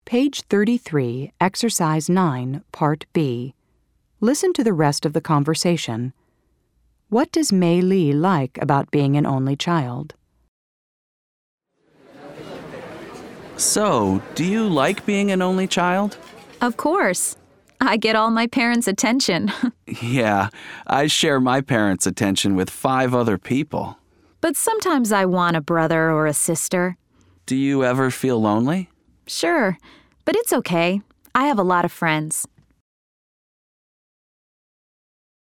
Page 33, Exercise 9, Part B. Listen to the rest of the conversation. What does Mei Li like about being an only child? So, do you like being an only child? Of course. I get all my parents' attention. Yeah, I share my parents' attention with 5 other people. But sometimes I want a brother or a sister. Do you ever feel lonely? Sure, but it's okay. I have a lot of friends.